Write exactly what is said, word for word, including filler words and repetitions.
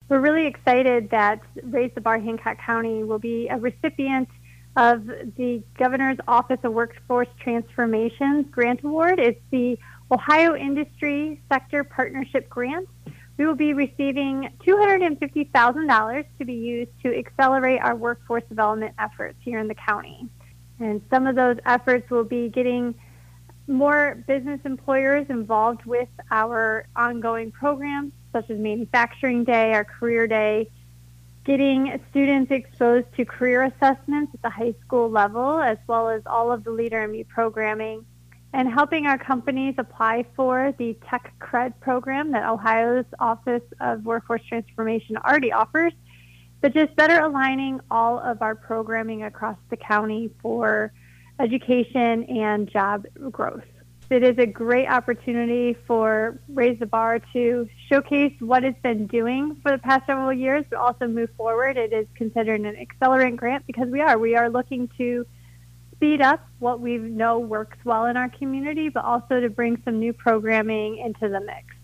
We're really excited that Raise the Bar Hancock County will be a recipient of the Governor's Office of Workforce Transformations Grant Award. It's the Ohio Industry Sector Partnership Grant. We will be receiving two hundred fifty thousand dollars to be used to accelerate our workforce development efforts here in the county. And some of those efforts will be getting more business employers involved with our ongoing programs, such as Manufacturing Day, our Career Day, getting students exposed to career assessments at the high school level, as well as all of the Leader in Me programming, and helping our companies apply for the Tech Cred program that Ohio's Office of Workforce Transformation already offers, but just better aligning all of our programming across the county for education and job growth. It is a great opportunity for Raise the Bar to showcase what it's been doing for the past several years, but also move forward. It is considered an accelerant grant because we are. We are looking to speed up what we know works well in our community, but also to bring some new programming into the mix.